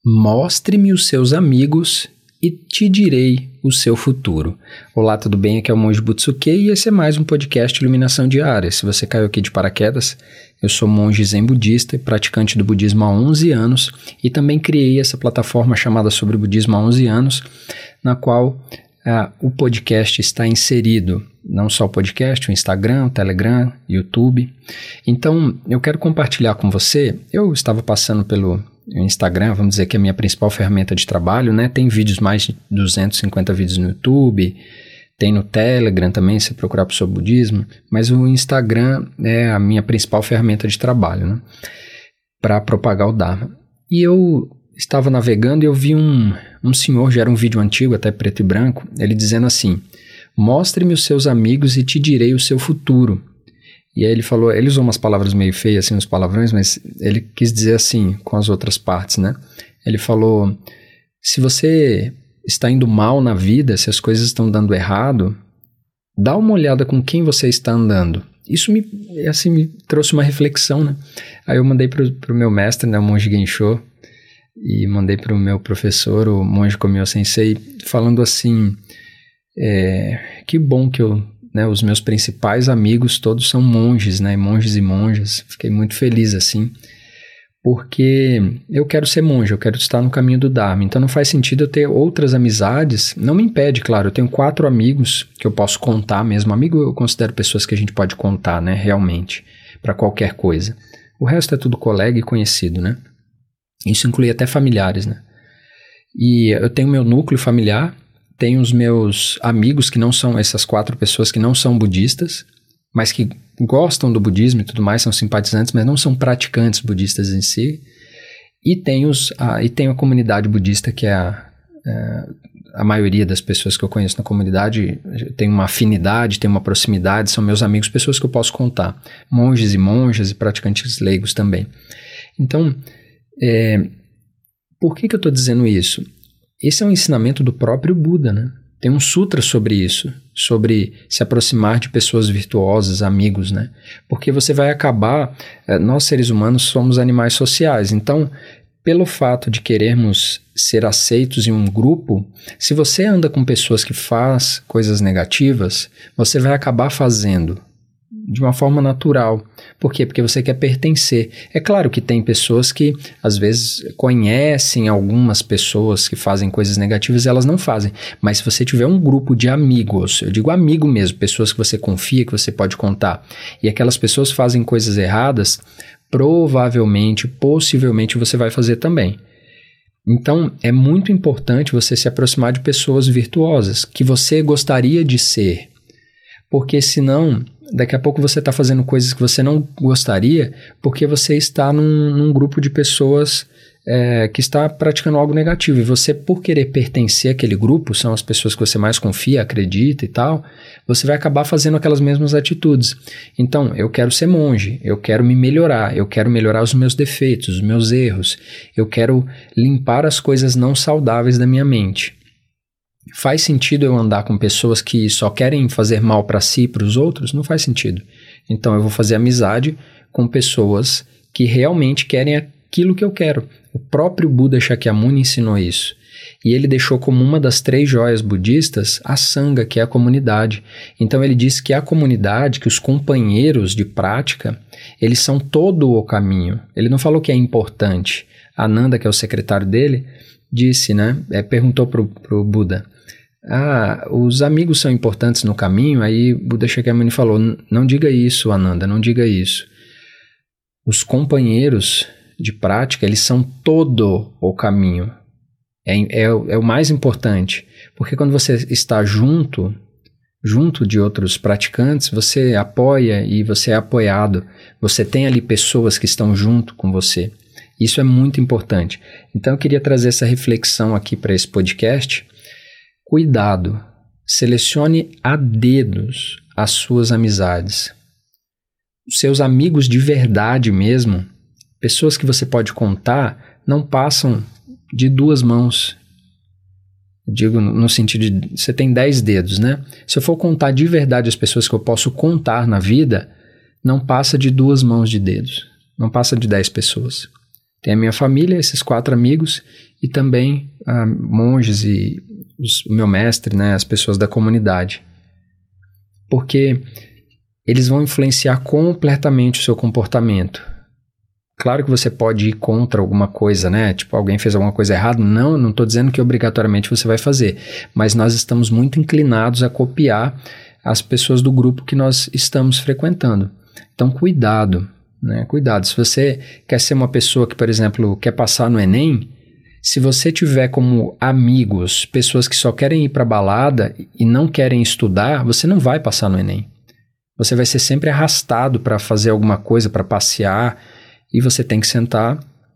Mostre-me os seus amigos e te direi o seu futuro. Olá, tudo bem? Aqui é o Monge Butsuke e esse é mais um podcast Iluminação Diária. Se você caiu aqui de paraquedas, eu sou monge zen budista e praticante do budismo há 11 anos e também criei essa plataforma chamada Sobre Budismo há 11 anos, na qual o podcast está inserido. Não só o podcast, o Instagram, o Telegram, YouTube. Então, eu quero compartilhar com você. Eu estava passando pelo Instagram, vamos dizer que é a minha principal ferramenta de trabalho, né? Tem vídeos, mais de 250 vídeos no YouTube, tem no Telegram também, se procurar por Sobre Budismo, mas o Instagram é a minha principal ferramenta de trabalho, né? Para propagar o Dharma. E eu estava navegando e eu vi um senhor, já era um vídeo antigo, até preto e branco, ele dizendo assim: mostre-me os seus amigos e te direi o seu futuro. E aí ele falou, ele usou umas palavras meio feias, assim, uns palavrões, mas ele quis dizer assim, com as outras partes, né? Ele falou, se você está indo mal na vida, se as coisas estão dando errado, dá uma olhada com quem você está andando. Isso me trouxe uma reflexão, né? Aí eu mandei pro meu mestre, né, o Monge Gensho, e mandei pro meu professor, o Monge Komyo Sensei, falando assim, que bom que os meus principais amigos todos são monges, né? Monges e monjas. Fiquei muito feliz assim, porque eu quero ser monge, eu quero estar no caminho do Dharma. Então não faz sentido eu ter outras amizades. Não me impede, claro, eu tenho 4 amigos que eu posso contar mesmo. Amigo eu considero pessoas que a gente pode contar, né? Realmente, para qualquer coisa. O resto é tudo colega e conhecido, né? Isso inclui até familiares, né? E eu tenho meu núcleo familiar, tenho os meus amigos que não são essas 4 pessoas que não são budistas, mas que gostam do budismo e tudo mais, são simpatizantes, mas não são praticantes budistas em si. E tenho a comunidade budista, que é a maioria das pessoas que eu conheço na comunidade tem uma afinidade, tem uma proximidade, são meus amigos, pessoas que eu posso contar. Monges e monjas e praticantes leigos também. Então, por que eu estou dizendo isso? Esse é um ensinamento do próprio Buda, né? Tem um sutra sobre isso, sobre se aproximar de pessoas virtuosas, amigos, né? Porque você vai acabar, nós seres humanos somos animais sociais, então, pelo fato de querermos ser aceitos em um grupo, se você anda com pessoas que fazem coisas negativas, você vai acabar fazendo de uma forma natural. Por quê? Porque você quer pertencer. É claro que tem pessoas que, às vezes, conhecem algumas pessoas que fazem coisas negativas e elas não fazem. Mas se você tiver um grupo de amigos, eu digo amigo mesmo, pessoas que você confia, que você pode contar, e aquelas pessoas fazem coisas erradas, provavelmente, possivelmente, você vai fazer também. Então, é muito importante você se aproximar de pessoas virtuosas, que você gostaria de ser. Porque senão, daqui a pouco você está fazendo coisas que você não gostaria, porque você está num grupo de pessoas que está praticando algo negativo. E você, por querer pertencer àquele grupo, são as pessoas que você mais confia, acredita e tal, você vai acabar fazendo aquelas mesmas atitudes. Então, eu quero ser monge, eu quero me melhorar, eu quero melhorar os meus defeitos, os meus erros, eu quero limpar as coisas não saudáveis da minha mente. Faz sentido eu andar com pessoas que só querem fazer mal para si e para os outros? Não faz sentido. Então eu vou fazer amizade com pessoas que realmente querem aquilo que eu quero. O próprio Buda Shakyamuni ensinou isso. E ele deixou como uma das 3 joias budistas a Sangha, que é a comunidade. Então ele disse que a comunidade, que os companheiros de prática, eles são todo o caminho. Ele não falou que é importante. Ananda, que é o secretário dele, disse, né? Perguntou pro Buda, os amigos são importantes no caminho? Aí Buda Shakyamuni falou, não diga isso, Ananda, não diga isso. Os companheiros de prática, eles são todo o caminho. É o mais importante, porque quando você está junto de outros praticantes, você apoia e você é apoiado. Você tem ali pessoas que estão junto com você. Isso é muito importante. Então eu queria trazer essa reflexão aqui para esse podcast. Cuidado, selecione a dedos as suas amizades. Os seus amigos de verdade mesmo, pessoas que você pode contar, não passam de 2 mãos. Eu digo no sentido de, você tem 10 dedos, né? Se eu for contar de verdade as pessoas que eu posso contar na vida, não passa de 2 mãos de dedos, não passa de 10 pessoas. Tem a minha família, esses 4 amigos, e também monges e o meu mestre, né, as pessoas da comunidade. Porque eles vão influenciar completamente o seu comportamento. Claro que você pode ir contra alguma coisa, né? Tipo, alguém fez alguma coisa errada. Não estou dizendo que obrigatoriamente você vai fazer. Mas nós estamos muito inclinados a copiar as pessoas do grupo que nós estamos frequentando. Então, cuidado, né? Cuidado. Se você quer ser uma pessoa que, por exemplo, quer passar no Enem, se você tiver como amigos pessoas que só querem ir para a balada e não querem estudar, você não vai passar no Enem. Você vai ser sempre arrastado para fazer alguma coisa, para passear, e você tem que sentar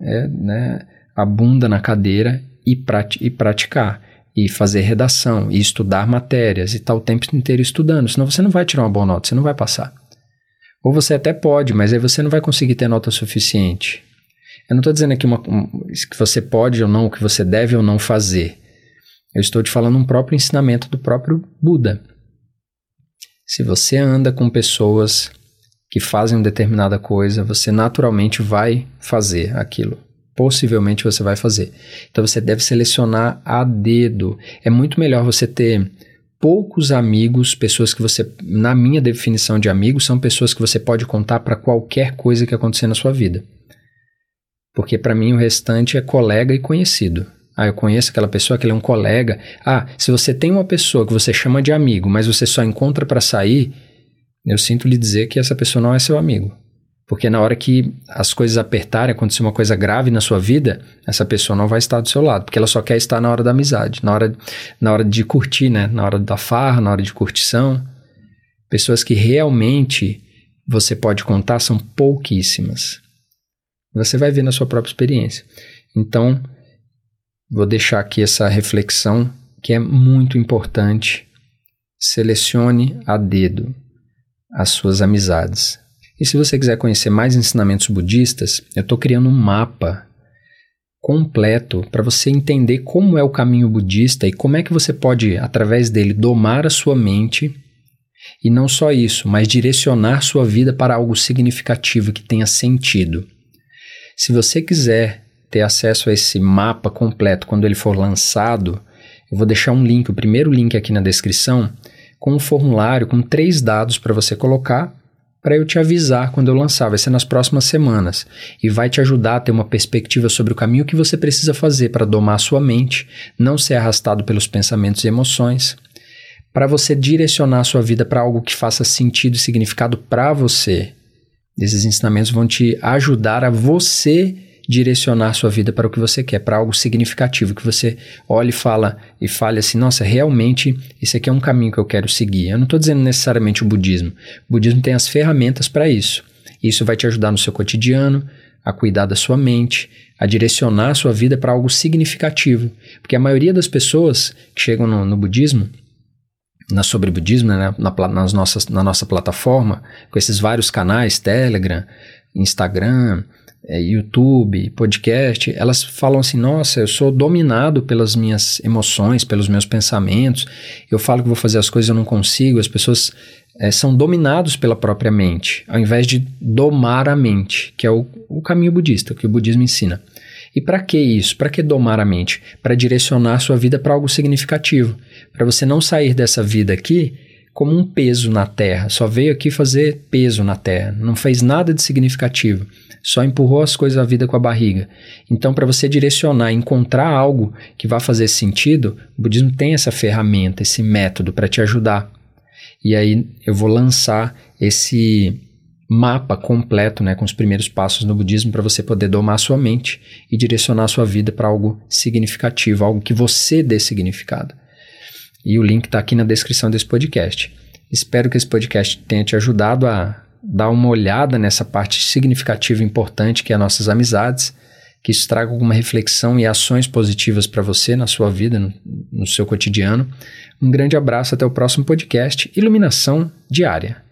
a bunda na cadeira e praticar, e fazer redação, e estudar matérias, e estar o tempo inteiro estudando, senão você não vai tirar uma boa nota, você não vai passar. Ou você até pode, mas aí você não vai conseguir ter nota suficiente. Eu não estou dizendo aqui que você pode ou não, o que você deve ou não fazer. Eu estou te falando um próprio ensinamento do próprio Buda. Se você anda com pessoas que fazem uma determinada coisa, você naturalmente vai fazer aquilo. Possivelmente você vai fazer. Então você deve selecionar a dedo. É muito melhor você ter poucos amigos, pessoas que você, na minha definição de amigos, são pessoas que você pode contar para qualquer coisa que acontecer na sua vida. Porque para mim o restante é colega e conhecido. Eu conheço aquela pessoa, aquele é um colega. Se você tem uma pessoa que você chama de amigo, mas você só encontra para sair, eu sinto lhe dizer que essa pessoa não é seu amigo. Porque na hora que as coisas apertarem, acontecer uma coisa grave na sua vida, essa pessoa não vai estar do seu lado, porque ela só quer estar na hora da amizade, na hora de curtir, né? Na hora da farra, na hora de curtição. Pessoas que realmente você pode contar são pouquíssimas. Você vai ver na sua própria experiência. Então, vou deixar aqui essa reflexão que é muito importante. Selecione a dedo as suas amizades. E se você quiser conhecer mais ensinamentos budistas, eu estou criando um mapa completo para você entender como é o caminho budista e como é que você pode, através dele, domar a sua mente e não só isso, mas direcionar sua vida para algo significativo que tenha sentido. Se você quiser ter acesso a esse mapa completo quando ele for lançado, eu vou deixar um link, o primeiro link aqui na descrição, com um formulário com 3 dados para você colocar, para eu te avisar quando eu lançar. Vai ser nas próximas semanas e vai te ajudar a ter uma perspectiva sobre o caminho que você precisa fazer para domar a sua mente, não ser arrastado pelos pensamentos e emoções, para você direcionar a sua vida para algo que faça sentido e significado para você. Esses ensinamentos vão te ajudar a você direcionar a sua vida para o que você quer, para algo significativo, que você olhe e fale assim, nossa, realmente esse aqui é um caminho que eu quero seguir. Eu não estou dizendo necessariamente o budismo. O budismo tem as ferramentas para isso. Isso vai te ajudar no seu cotidiano, a cuidar da sua mente, a direcionar a sua vida para algo significativo. Porque a maioria das pessoas que chegam no budismo, sobre budismo, né, na nossa plataforma, com esses vários canais, Telegram, Instagram, YouTube, podcast, elas falam assim, nossa, eu sou dominado pelas minhas emoções, pelos meus pensamentos, eu falo que vou fazer as coisas e eu não consigo. As pessoas são dominados pela própria mente, ao invés de domar a mente, que é o caminho budista, que o budismo ensina. E para que isso? Para que domar a mente? Para direcionar a sua vida para algo significativo, para você não sair dessa vida aqui como um peso na terra, só veio aqui fazer peso na terra, não fez nada de significativo, só empurrou as coisas da vida com a barriga. Então, para você direcionar, encontrar algo que vá fazer sentido, o budismo tem essa ferramenta, esse método para te ajudar. E aí eu vou lançar esse mapa completo, né, com os primeiros passos no budismo para você poder domar a sua mente e direcionar a sua vida para algo significativo, algo que você dê significado. E o link está aqui na descrição desse podcast. Espero que esse podcast tenha te ajudado a dar uma olhada nessa parte significativa e importante que é nossas amizades, que isso traga alguma reflexão e ações positivas para você na sua vida, no seu cotidiano. Um grande abraço, até o próximo podcast Iluminação Diária.